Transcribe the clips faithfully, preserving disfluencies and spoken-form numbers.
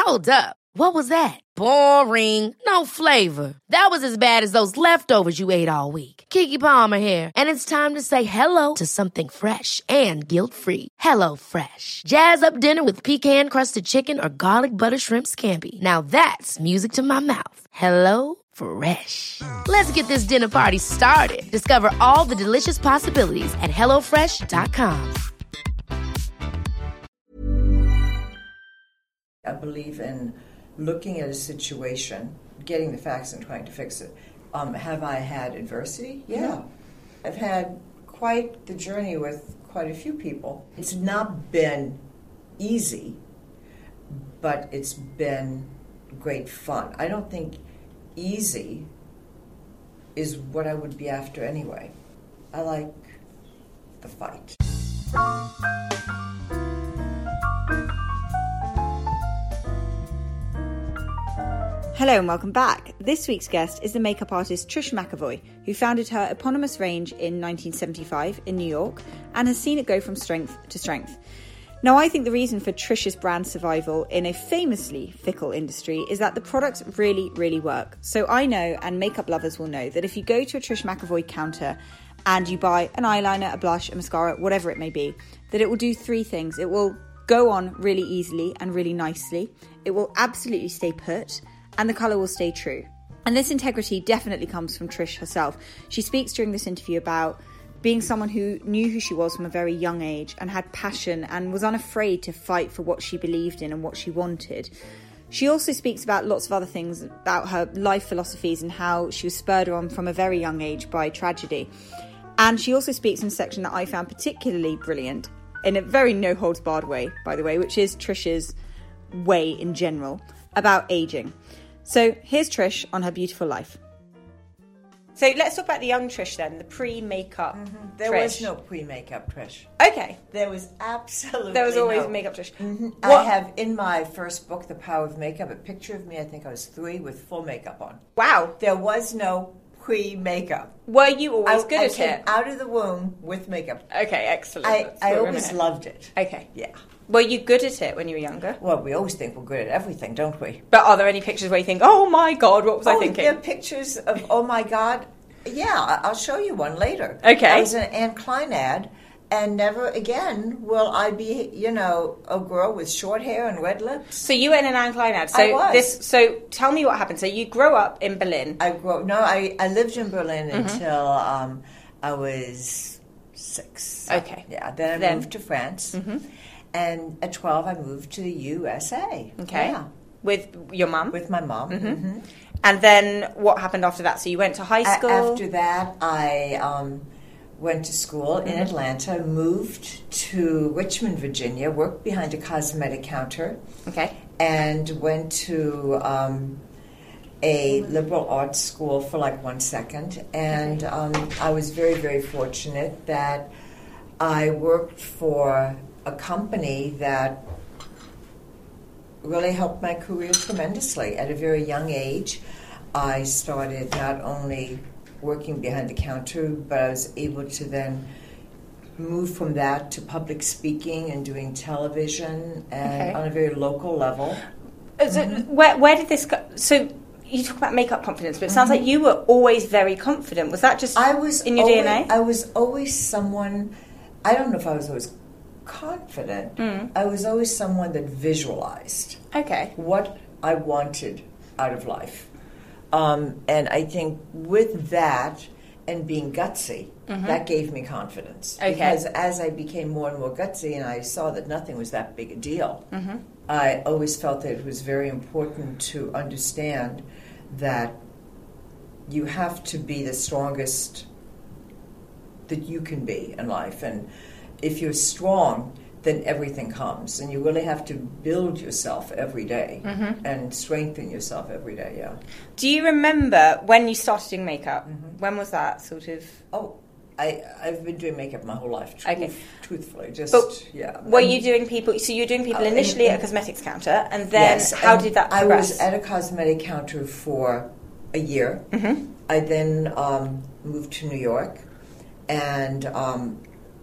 Hold up. What was that? Boring. No flavor. That was as bad as those leftovers you ate all week. Keke Palmer here, and it's time to say hello to something fresh and guilt-free. Hello Fresh. Jazz up dinner with pecan-crusted chicken or garlic butter shrimp scampi. Now that's music to my mouth. Hello Fresh. Let's get this dinner party started. Discover all the delicious possibilities at hello fresh dot com. I believe in looking at a situation, getting the facts and trying to fix it. Um, have I had adversity? Yeah. I've had quite the journey with quite a few people. It's not been easy, but it's been great fun. I don't think easy is what I would be after anyway. I like the fight. Hello and welcome back. This week's guest is the makeup artist Trish McEvoy, who founded her eponymous range in nineteen seventy-five in New York and has seen it go from strength to strength. Now, I think the reason for Trish's brand survival in a famously fickle industry is that the products really, really work. So I know, and makeup lovers will know, that if you go to a Trish McEvoy counter and you buy an eyeliner, a blush, a mascara, whatever it may be, that it will do three things. It will go on really easily and really nicely. It will absolutely stay put, and the colour will stay true. And this integrity definitely comes from Trish herself. She speaks during this interview about being someone who knew who she was from a very young age and had passion and was unafraid to fight for what she believed in and what she wanted. She also speaks about lots of other things, about her life philosophies and how she was spurred on from a very young age by tragedy. And she also speaks in a section that I found particularly brilliant, in a very no-holds-barred way, by the way, which is Trish's way in general, about ageing. So here's Trish on her beautiful life. So let's talk about the young Trish then, the pre-makeup mm-hmm. There Trish. was no pre-makeup Trish. Okay. There was absolutely There was always no. makeup Trish. Mm-hmm. I have in my first book, The Power of Makeup, a picture of me, I think I was three, with full makeup on. Wow. There was no pre-makeup. Were you always I, good I at came it? out of the womb with makeup. Okay, excellent. I, That's I what we're always gonna- loved it. Okay. Yeah. Were you good at it when you were younger? Well, we always think we're good at everything, don't we? But are there any pictures where you think, oh my God, what was oh, I thinking? There are pictures of, oh my God. Yeah, I- I'll show you one later. Okay. I was in an Anne Klein ad, and never again will I be, you know, a girl with short hair and red lips. So you were in an Anne Klein ad. So I was. This, so tell me what happened. So you grew up in Berlin. I grew up, no, I, I lived in Berlin Mm-hmm. until um, I was six. Okay. Yeah, then I Then- moved to France. Mm-hmm. And at twelve, I moved to the U S A. Okay. Yeah. With your mum. With my mom. Mm-hmm. Mm-hmm. And then what happened after that? So you went to high A- school? After that, I um, went to school in Mm-hmm. Atlanta, moved to Richmond, Virginia, worked behind a cosmetic counter, Okay. and went to um, a liberal arts school for like one second. And um, I was very, very fortunate that I worked for a company that really helped my career tremendously. At a very young age, I started not only working behind the counter, but I was able to then move from that to public speaking and doing television, and Okay. on a very local level. So where, where did this go? So you talk about makeup confidence, but it sounds like you were always very confident. Was that just I was in your always, D N A? I was always someone, I don't know if I was always confident. Mm. I was always someone that visualized Okay. what I wanted out of life. Um, and I think with that and being gutsy, Mm-hmm. that gave me confidence. Okay. Because as I became more and more gutsy and I saw that nothing was that big a deal, Mm-hmm. I always felt that it was very important to understand that you have to be the strongest that you can be in life. And if you're strong, then everything comes. And you really have to build yourself every day Mm-hmm. and strengthen yourself every day, yeah. Do you remember when you started doing makeup? Mm-hmm. When was that sort of? Oh, I, I've been doing makeup my whole life, truth, Okay. truthfully. Just, But yeah. Were And- you doing people? So you were doing people Uh, initially in- at a cosmetics counter, and then Yes, how and did that I progress? was at a cosmetic counter for a year. Mm-hmm. I then um, moved to New York and um,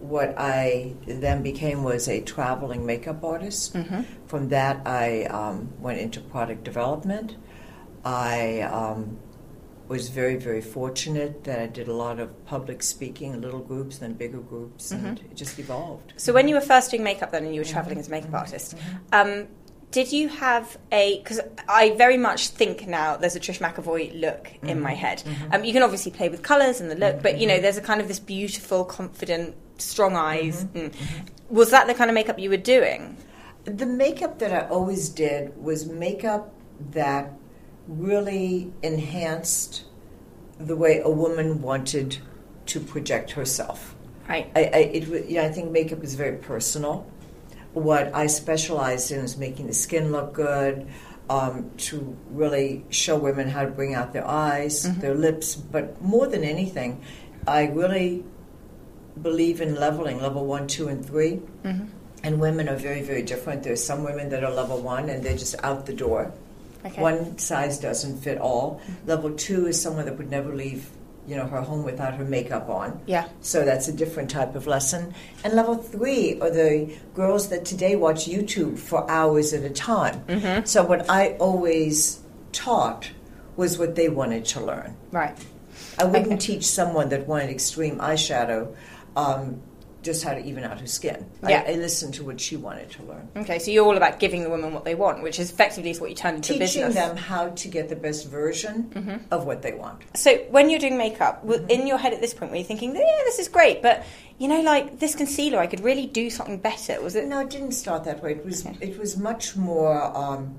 what I then became was a traveling makeup artist. Mm-hmm. From that, I um, went into product development. I um, was very, very fortunate that I did a lot of public speaking, little groups, then bigger groups, Mm-hmm. and it just evolved. So when you were first doing makeup then and you were travelling Mm-hmm. as a makeup Mm-hmm. artist, Mm-hmm. um, did you have a... Because I very much think now there's a Trish McEvoy look mm-hmm. in my head. Mm-hmm. Um, you can obviously play with colours and the look, mm-hmm. but, you know, there's a kind of this beautiful, confident, strong eyes. Mm-hmm. Mm. Mm-hmm. Was that the kind of makeup you were doing? The makeup that I always did was makeup that really enhanced the way a woman wanted to project herself. Right. I, I, it, wa- you know, I think makeup is very personal. What I specialized in is making the skin look good, um, to really show women how to bring out their eyes, Mm-hmm. their lips, but more than anything, I really believe in leveling, level one, two, and three. Mm-hmm. And women are very, very different. There's some women that are level one and they're just out the door. Okay. One size doesn't fit all. Level two is someone that would never leave, you know, her home without her makeup on. Yeah. So that's a different type of lesson. And level three are the girls that today watch YouTube for hours at a time. Mm-hmm. So what I always taught was what they wanted to learn. Right. I wouldn't Okay. teach someone that wanted extreme eyeshadow um, just how to even out her skin. Yeah. I, I listened to what she wanted to learn. Okay, so you're all about giving the women what they want, which is effectively is what you turned into Teaching business. them how to get the best version Mm-hmm. of what they want. So when you're doing makeup, w Mm-hmm. in your head at this point, were you thinking, yeah, this is great, but, you know, like, this concealer, I could really do something better? Was it... No, it didn't start that way. It was Okay. it was much more. Um,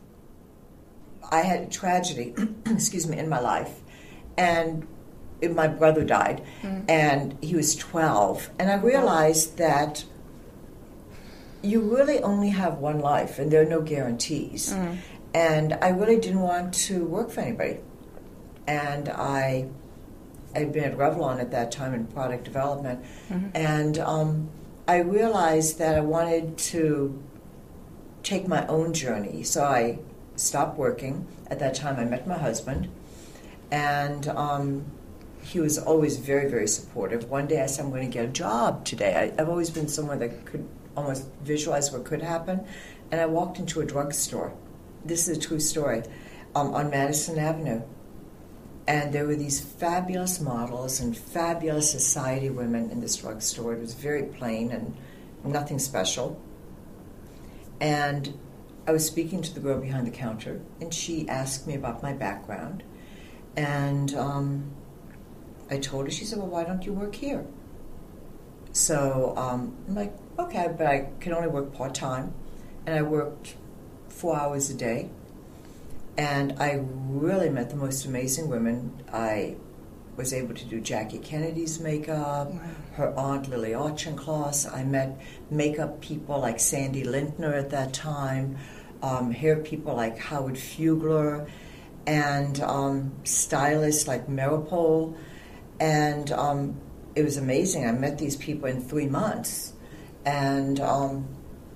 I had a tragedy, excuse me, in my life, and it- my brother died, Mm. and he was twelve, and I realized that you really only have one life, and there are no guarantees. Mm. And I really didn't want to work for anybody, and I. I'd been at Revlon at that time in product development, Mhm. and um, I realized that I wanted to take my own journey. So I stopped working. At that time, I met my husband, and um, he was always very, very supportive. One day I said, I'm going to get a job today. I, I've always been someone that could almost visualize what could happen. And I walked into a drugstore. This is a true story, um, on Madison Avenue. And there were these fabulous models and fabulous society women in this drugstore. It was very plain and nothing special. And I was speaking to the girl behind the counter, and she asked me about my background. And um, I told her, she said, well, why don't you work here? So um, I'm like, okay, but I can only work part-time. And I worked four hours a day. And I really met the most amazing women. I was able to do Jackie Kennedy's makeup, Wow. her aunt Lily Auchincloss. I met makeup people like Sandy Lintner at that time, um, hair people like Howard Fugler, and um, stylists like Maripol. And um, it was amazing. I met these people in three months. And um,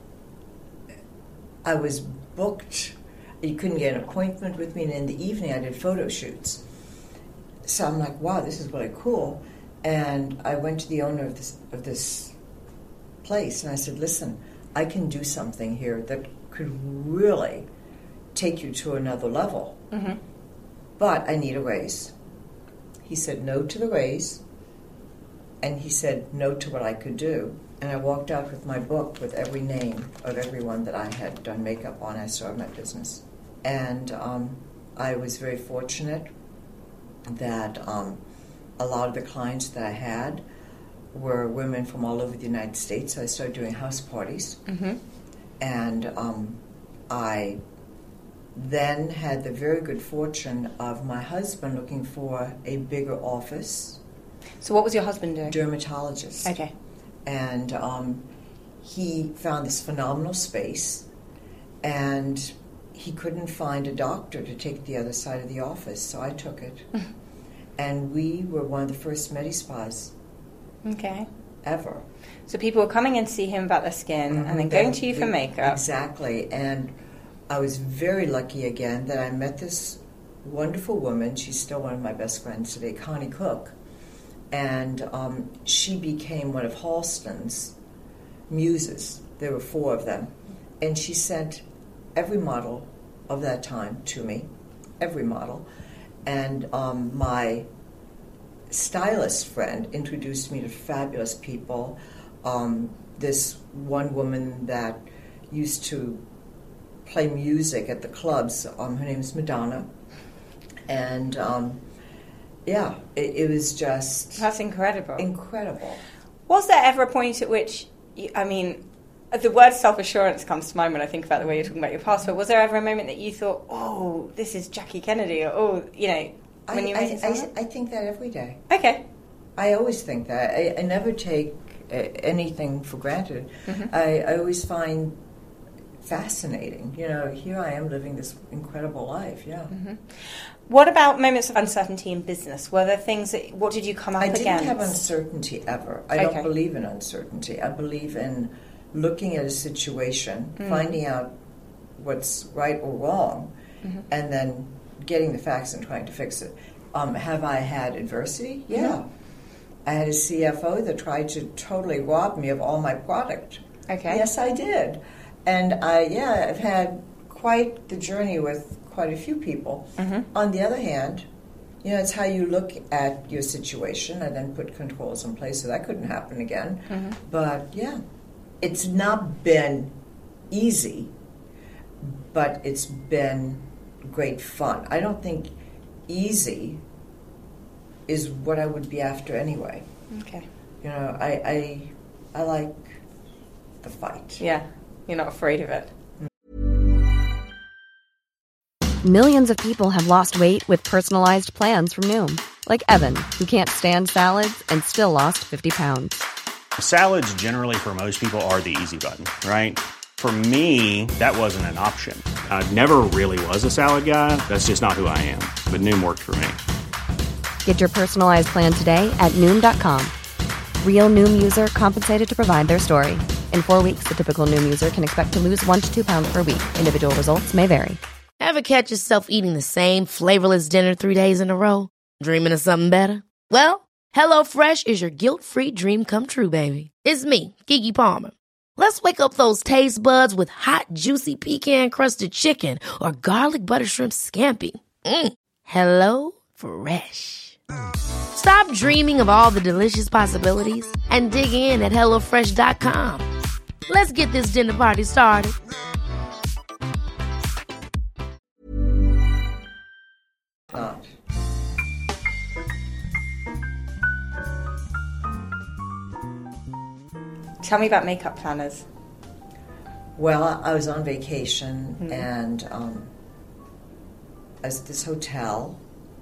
I was booked. You couldn't get an appointment with me, and in the evening I did photo shoots. So I'm like, wow, this is really cool. And I went to the owner of this of this place, and I said, listen, I can do something here that could really take you to another level. Mm-hmm. But I need a raise. He said no to the raise, and he said no to what I could do. And I walked out with my book with every name of everyone that I had done makeup on. I started my business. And um, I was very fortunate that um, a lot of the clients that I had were women from all over the United States. So I started doing house parties. Mm-hmm. And um, I then had the very good fortune of my husband looking for a bigger office. So what was your husband doing? Dermatologist. Okay. And um, he found this phenomenal space, and he couldn't find a doctor to take the other side of the office, so I took it. And we were one of the first Medi-Spas Okay. ever. So people were coming in to see him about their skin and then Mhm. going to you for We- makeup. Exactly. And I was very lucky again that I met this wonderful woman. She's still one of my best friends today, Connie Cook. and um, she became one of Halston's muses. There were four of them, and she sent every model of that time to me, every model, and um, my stylist friend introduced me to fabulous people. Um, this one woman that used to play music at the clubs, um, her name is Madonna, and um, yeah, it, it was just... That's incredible. Incredible. Was there ever a point at which, you, I mean, the word self-assurance comes to mind when I think about the way you're talking about your past, but was there ever a moment that you thought, oh, this is Jackie Kennedy, or, oh, you know, when I, you I, meet someone? I, I think that every day. Okay. I always think that. I, I never take uh, anything for granted. Mm-hmm. I, I always find fascinating. You know, here I am living this incredible life, yeah. Mm-hmm. What about moments of uncertainty in business? Were there things that, what did you come up I against? I didn't have uncertainty ever. I okay. don't believe in uncertainty. I believe in looking at a situation, mm. finding out what's right or wrong, mm-hmm. and then getting the facts and trying to fix it. Um, have I had adversity? Yeah. Mm-hmm. I had a C F O that tried to totally rob me of all my product. Okay. Yes, I did. And I, yeah, I've had quite the journey with quite a few people. Mm-hmm. On the other hand, you know, it's how you look at your situation and then put controls in place so that couldn't happen again. Mm-hmm. But, yeah, it's not been easy, but it's been great fun. I don't think easy is what I would be after anyway. Okay. You know, I I, I like the fight. Yeah, you're not afraid of it. Millions of people have lost weight with personalized plans from Noom. Like Evan, who can't stand salads and still lost fifty pounds. Salads generally for most people are the easy button, right? For me, that wasn't an option. I never really was a salad guy. That's just not who I am. But Noom worked for me. Get your personalized plan today at Noom dot com. Real Noom user compensated to provide their story. In four weeks, the typical Noom user can expect to lose one to two pounds per week. Individual results may vary. Ever catch yourself eating the same flavorless dinner three days in a row? Dreaming of something better? Well, HelloFresh is your guilt-free dream come true, baby. It's me, Keke Palmer. Let's wake up those taste buds with hot, juicy pecan-crusted chicken or garlic butter shrimp scampi. Mm. Hello Fresh. Stop dreaming of all the delicious possibilities and dig in at hello fresh dot com. Let's get this dinner party started. Not. Tell me about makeup planners. Well, I was on vacation, mm-hmm. and um, I was at this hotel,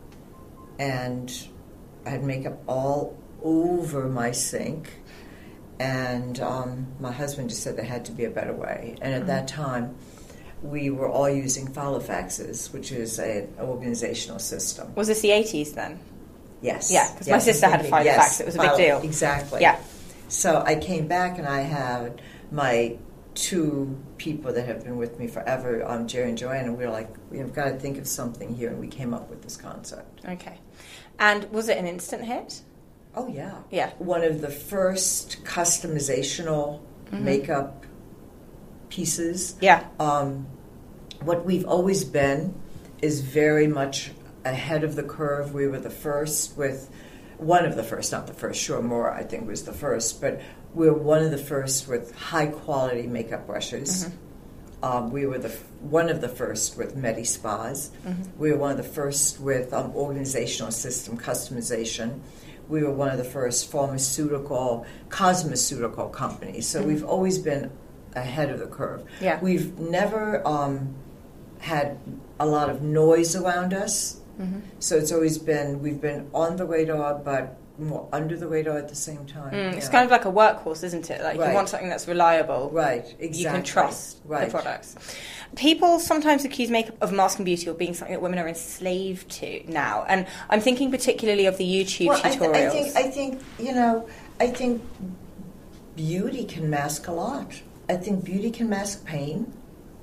and I had makeup all over my sink, and um, my husband just said there had to be a better way. And at mm-hmm. that time, we were all using Filofaxes, which is a, an organizational system. Was this the eighties then? Yes. Yeah, because yes, my sister had a Filofax. Yes, it was a big deal. Exactly. Yeah. So I came back, and I had my two people that have been with me forever, um, Jerry and Joanne, and we were like, we've got to think of something here, and we came up with this concept. Okay. And was it an instant hit? Oh, yeah. Yeah. One of the first customizational mm-hmm. makeup pieces. Yeah. Um, what we've always been is very much ahead of the curve. We were the first with, one of the first, not the first, sure, more I think was the first, but we were one of the first with high-quality makeup brushes. Mm-hmm. Um, we were the one of the first with Medi Spas. Mm-hmm. We were one of the first with um, organizational system customization. We were one of the first pharmaceutical, cosmeceutical companies. So mm-hmm. we've always been ahead of the curve. Yeah. We've never um, had a lot of noise around us. Mm-hmm. So it's always been, we've been on the radar, but more under the radar at the same time. Mm, yeah. It's kind of like a workhorse, isn't it? Like right. you want something that's reliable. Right, exactly. You can trust right. the products. People sometimes accuse makeup of masking beauty or being something that women are enslaved to now. And I'm thinking particularly of the YouTube well, tutorials. I, th- I think, I think, you know, I think beauty can mask a lot. I think beauty can mask pain.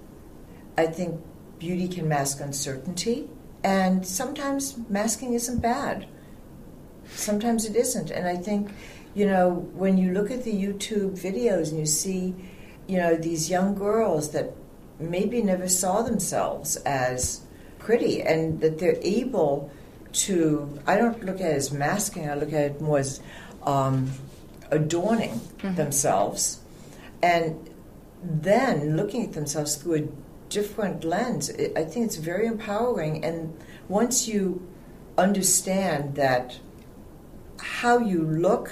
I think beauty can mask uncertainty. And sometimes masking isn't bad. Sometimes it isn't. And I think, you know, when you look at the YouTube videos and you see, you know, these young girls that maybe never saw themselves as pretty and that they're able to, I don't look at it as masking, I look at it more as um, adorning mm-hmm. themselves. And then looking at themselves through a different lens, it, I think it's very empowering. And once you understand that how you look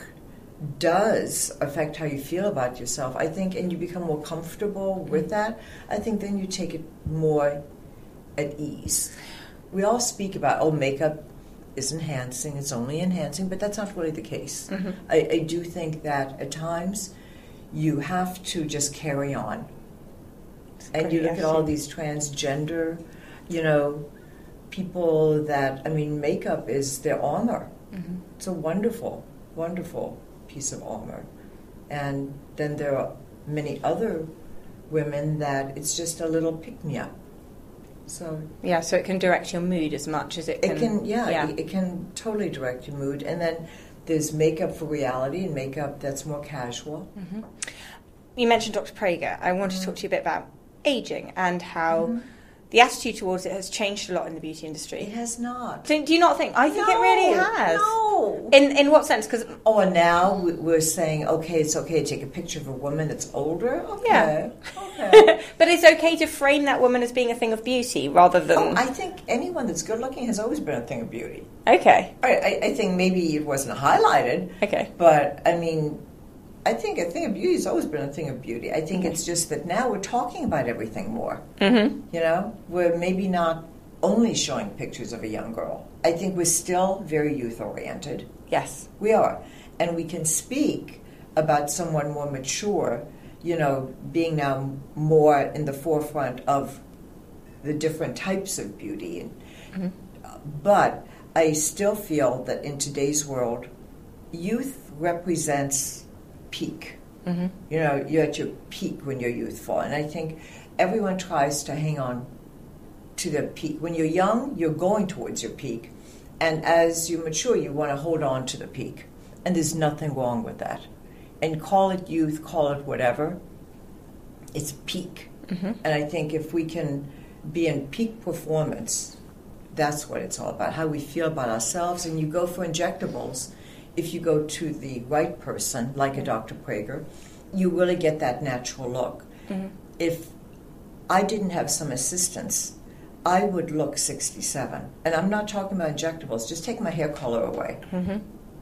does affect how you feel about yourself, I think, and you become more comfortable with that, I think then you take it more at ease. We all speak about, oh, makeup is enhancing, it's only enhancing, but that's not really the case. Mm-hmm. I, I do think that at times you have to just carry on. It's and you look actually. At all these transgender, you know, people that, I mean, makeup is their armor. Mm-hmm. It's a wonderful, wonderful piece of armor. And then there are many other women that it's just a little pick-me-up. So yeah, so it can direct your mood as much as it can. It can, yeah, yeah. It, it can totally direct your mood. And then there's makeup for reality and makeup that's more casual. Mm-hmm. You mentioned Doctor Prager. I want mm-hmm. to talk to you a bit about aging and how mm-hmm. the attitude towards it has changed a lot in the beauty industry. It has not. Do, do you not think? I think no, it really has. No. In in what sense? Because oh, and now we're saying, okay, it's okay to take a picture of a woman that's older. Okay. Yeah. Okay. But it's okay to frame that woman as being a thing of beauty rather than. Oh, I think anyone that's good looking has always been a thing of beauty. Okay. I, I, I think maybe it wasn't highlighted. Okay. But I mean, I think a thing of beauty has always been a thing of beauty. I think mm-hmm. it's just that now we're talking about everything more. Mm-hmm. You know, we're maybe not only showing pictures of a young girl. I think we're still very youth-oriented. Yes. We are. And we can speak about someone more mature, you know, being now more in the forefront of the different types of beauty. And, mm-hmm. But I still feel that in today's world, youth represents peak. Mm-hmm. You know, you're at your peak when you're youthful. And I think everyone tries to hang on to their peak. When you're young, you're going towards your peak. And as you mature, you want to hold on to the peak. And there's nothing wrong with that. And call it youth, call it whatever. It's peak. Mm-hmm. And I think if we can be in peak performance, that's what it's all about, how we feel about ourselves. And you go for injectables. If you go to the right person, like a Doctor Prager, you really get that natural look. Mm-hmm. If I didn't have some assistance, I would look sixty-seven. And I'm not talking about injectables. Just take my hair color away. Mm-hmm.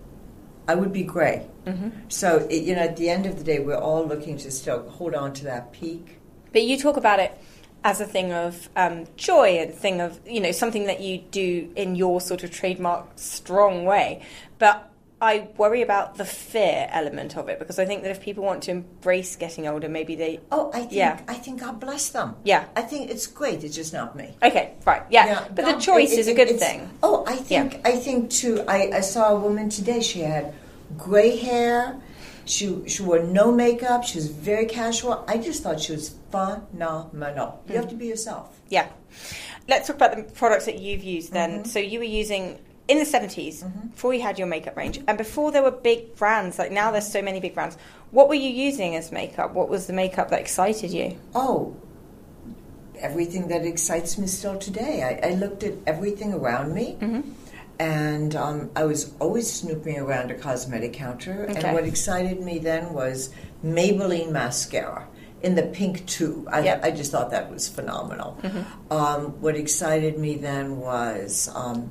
I would be gray. Mm-hmm. So, it, you know, at the end of the day, we're all looking to still hold on to that peak. But you talk about it as a thing of um, joy and thing of, you know, something that you do in your sort of trademark strong way. But I worry about the fear element of it, because I think that if people want to embrace getting older, maybe they... Oh, I think yeah. I think God bless them. Yeah. I think it's great. It's just not me. Okay, right, yeah. yeah but God, the choice it, it, is a good thing. Oh, I think, yeah. I think too, I, I saw a woman today, she had gray hair, she, she wore no makeup, she was very casual. I just thought she was phenomenal. You mm. have to be yourself. Yeah. Let's talk about the products that you've used then. Mm-hmm. So you were using... In the seventies, mm-hmm. before you had your makeup range, and before there were big brands, like now there's so many big brands, what were you using as makeup? What was the makeup that excited you? Oh, everything that excites me still today. I, I looked at everything around me, mm-hmm. and um, I was always snooping around a cosmetic counter, okay. and what excited me then was Maybelline mascara. In the pink tube. I, yep. I just thought that was phenomenal. Mm-hmm. Um, what excited me then was... Um,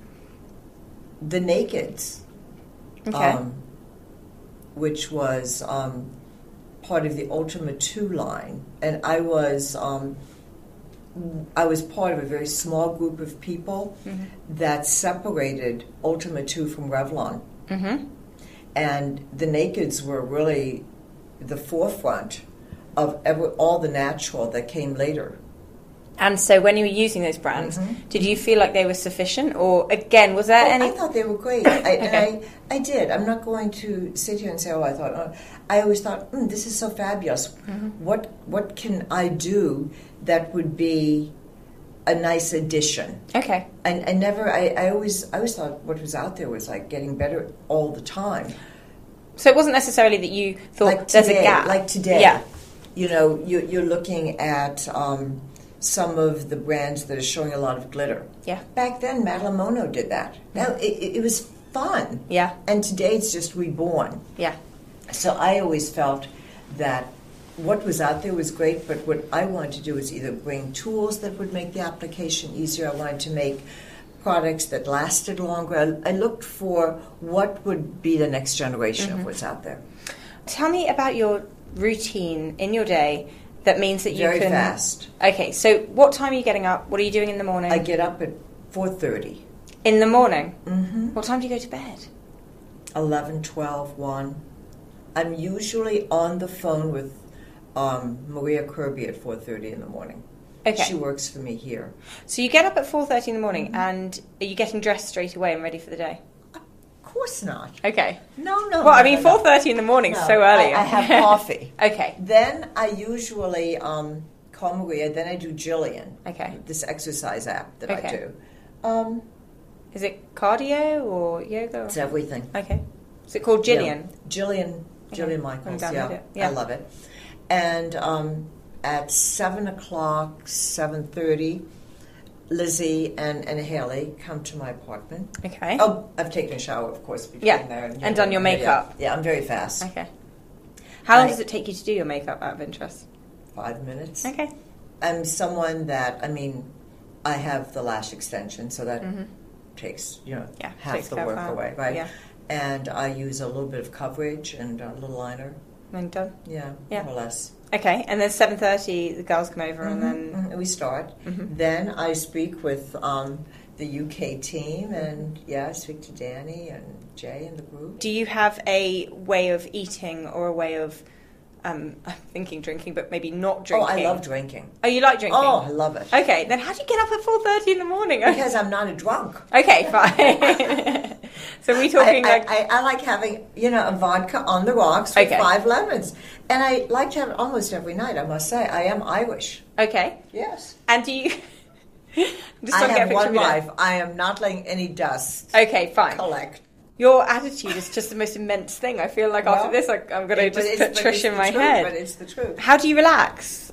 The Nakeds, okay. um, which was um, part of the Ultima two line, and I was um, I was part of a very small group of people mm-hmm. that separated Ultima two from Revlon, mm-hmm. and the Nakeds were really the forefront of every, all the natural that came later. And so when you were using those brands, mm-hmm. did you feel like they were sufficient? Or, again, was there oh, any... I thought they were great. I, okay. and I, I did. I'm not going to sit here and say, oh, I thought... Oh. I always thought, mm, this is so fabulous. Mm-hmm. What What can I do that would be a nice addition. Okay. And I never, I, I always, I always thought what was out there was like getting better all the time. So it wasn't necessarily that you thought Like there's today, a gap. like today. Yeah. You know, you, you're looking at um, some of the brands that are showing a lot of glitter. Yeah. Back then, Madeline Monod did that. Now it, it, it was fun. Yeah. And today it's just reborn. Yeah. So I always felt that what was out there was great, but what I wanted to do was either bring tools that would make the application easier. I wanted to make products that lasted longer. I, I looked for what would be the next generation Mm-hmm. of what's out there. Tell me about your routine in your day that means that you Very can... fast. Okay, so what time are you getting up? What are you doing in the morning? I get up at four thirty. In the morning? Mm-hmm. What time do you go to bed? eleven, twelve, one. I'm usually on the phone with um, Maria Kirby at four thirty in the morning. Okay. She works for me here. So you get up at four thirty in the morning, Mm-hmm. and are you getting dressed straight away and ready for the day? Of course not. Okay. No, no. Well, no, I mean, no, no. four thirty in the morning is No, so early. I, I have coffee. Okay. Then I usually um, call Maria. Then I do Jillian. Okay. This exercise app that Okay. I do. Um, Is it cardio or yoga? it's everything. Okay. Is it called Jillian? Yeah. Jillian. Okay. Jillian I'm Michaels. down Yeah. with it. Yeah. I love it. And um, at seven o'clock, seven thirty, Lizzie and, and Haley come to my apartment. Okay. Oh, I've taken a shower, of course, between Yeah, there and done your makeup. Yeah, I'm very fast. Okay. How long I- does it take you to do your makeup out of interest? Five minutes. Okay. I'm someone that, I mean, I have the lash extension, so that takes, you know, Mm-hmm. Yeah, half takes the care of work that. away, right? Yeah. And I use a little bit of coverage and a little liner. And done. Yeah, Yeah. more or less. Okay, and then seven thirty, the girls come over, and then Mhm, we start. Mm-hmm. Then I speak with um, the U K team, and yeah, I speak to Danny and Jay and the group. do you have a way of eating or a way of, um, I'm thinking drinking, but maybe not Oh, drinking? I love drinking. Oh, you like drinking? Oh, I love it. Okay, then how do you get up at four thirty in the morning? Because I'm not a drunk. Okay, fine. So we I, talking I, like... I, I like having, you know, a vodka on the rocks with Okay. five lemons. And I like to have it almost every night, I must say. I am Irish. Okay. Yes. And do you... Just I so I get a have picture one of you there. life. I am not letting any dust Okay, fine. collect. Your attitude is just the most immense thing. I feel like Well, after this, like, I'm going to It- but just it's- put but Trish it's in the my truth, head. But it's the truth. How do you relax?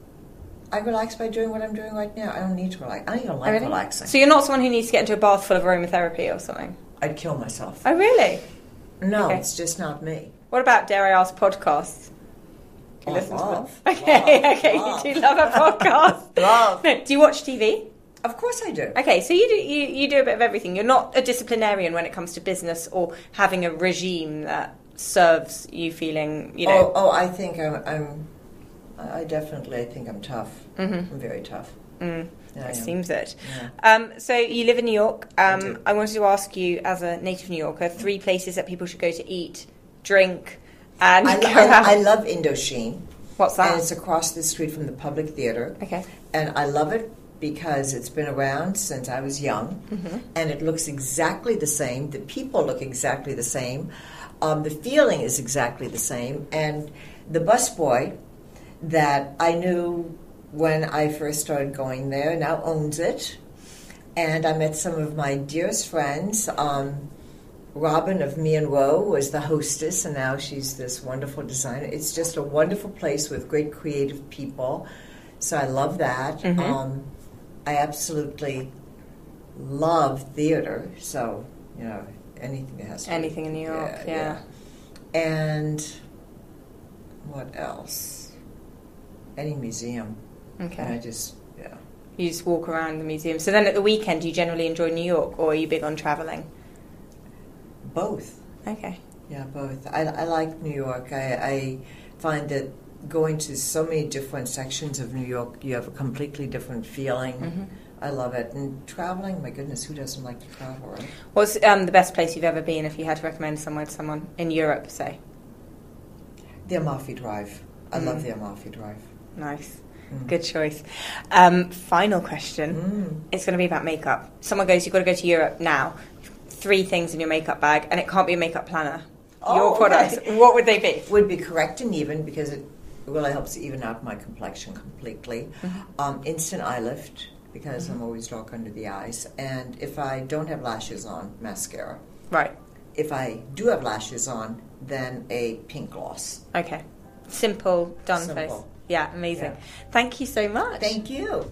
I relax by doing what I'm doing right now. I don't need to relax. I don't even like Oh, really? relaxing. So you're not someone who needs to get into a bath full of aromatherapy or something? I'd kill myself. Oh, really? No, okay. it's just not me. What about, dare I ask, podcasts? Do you Oh, listen to love, them? Okay, love, okay. love. Do you love a podcast? Love. No, do you watch T V? Of course I do. Okay, so you do you, you do a bit of everything. You're not a disciplinarian when it comes to business or having a regime that serves you feeling, you know. Oh, oh, I think I'm. I'm I definitely I think I'm tough. Mm-hmm. I'm very tough. Mm, Yeah, I it am. seems it. Yeah. Um, so you live in New York. Um, do. I wanted to ask you, as a native New Yorker, three places that people should go to eat, drink, and I, go I, out. I love Indochine. What's And that? it's across the street from the Public Theater. Okay. And I love it because it's been around since I was young. Mm-hmm. And it looks exactly the same. The people look exactly the same. Um, the feeling is exactly the same. And the busboy that I knew when I first started going there now owns it. And I met some of my dearest friends. Um, Robin of Me and Row was the hostess, and now she's this wonderful designer. It's just a wonderful place with great creative people. So I love that. Mm-hmm. Um, I absolutely love theater. So, you know, anything that has to Anything in New York, yeah. yeah. And what else? Any museum. Okay. And I just, yeah. You just walk around the museum. So then at the weekend, do you generally enjoy New York, or are you big on travelling? Both. Okay. Yeah, both. I, I like New York. I, I find that going to so many different sections of New York, you have a completely different feeling. Mm-hmm. I love it. And traveling, my goodness, who doesn't like to travel, right? What's um, the best place you've ever been if you had to recommend somewhere to someone in Europe, say? The Amalfi Drive. I Mm. love the Amalfi Drive. Nice. Mm. Good choice. Um, final question. Mm. It's going to be about makeup. Someone goes, you've got to go to Europe now. Three things in your makeup bag, and it can't be a makeup planner. Oh, your products. okay. What would they be? Would be Correct and Even because it really helps even out my complexion completely. Mm-hmm. Um, instant eye lift, because mm-hmm. I'm always dark under the eyes. And if I don't have lashes on, mascara. Right. If I do have lashes on, then a pink gloss. Okay. Simple, done Simple. face. Yeah, amazing. Yeah. Thank you so much. Thank you.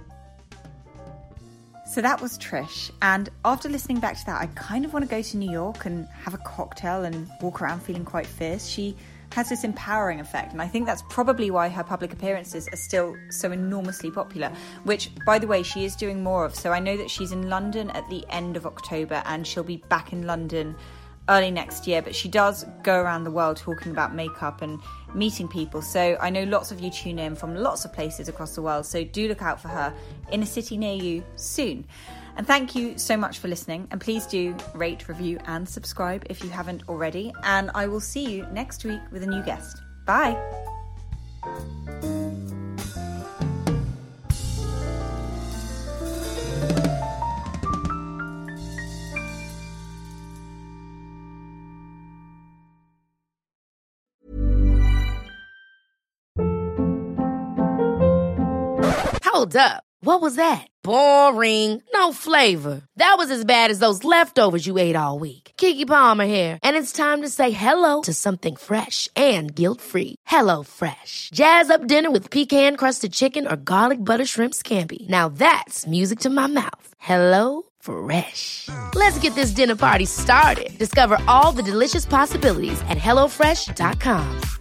So that was Trish, and after listening back to that, I kind of want to go to New York and have a cocktail and walk around feeling quite fierce. She has this empowering effect, and I think that's probably why her public appearances are still so enormously popular, which, by the way, she is doing more of. So I know that she's in London at the end of October, and she'll be back in London early next year, but she does go around the world talking about makeup and meeting people. So I know lots of you tune in from lots of places across the world, so do look out for her in a city near you soon. And thank you so much for listening, and please do rate, review and subscribe if you haven't already, and I will see you next week with a new guest. Bye. Hold up. What was that? Boring. No flavor. That was as bad as those leftovers you ate all week. Keke Palmer here, and it's time to say hello to something fresh and guilt-free. Hello Fresh. Jazz up dinner with pecan-crusted chicken or garlic butter shrimp scampi. Now that's music to my mouth. Hello Fresh. Let's get this dinner party started. Discover all the delicious possibilities at hello fresh dot com.